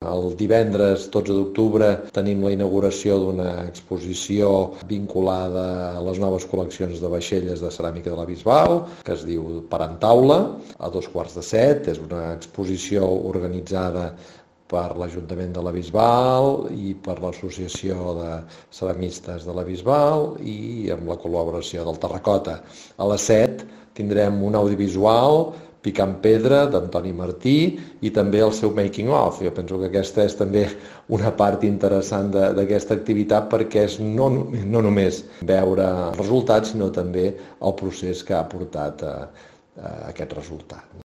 El divendres 12 d'octubre tenim la inauguració d'una exposició vinculada a les noves col·leccions de vaixelles de ceràmica de la Bisbal, que es diu Parentaula, a 7:15. És una exposició organitzada per l'Ajuntament de la Bisbal i per l'Associació de Ceramistes de la Bisbal i amb la col·laboració del Terracota. A les 7 tindrem un audiovisual, Picant Pedra, d'Antoni Martí, i també el seu making of. Jo penso que aquesta és també una part interessant d'aquesta activitat, perquè és no només veure els resultats, sinó també el procés que ha portat a aquest resultat.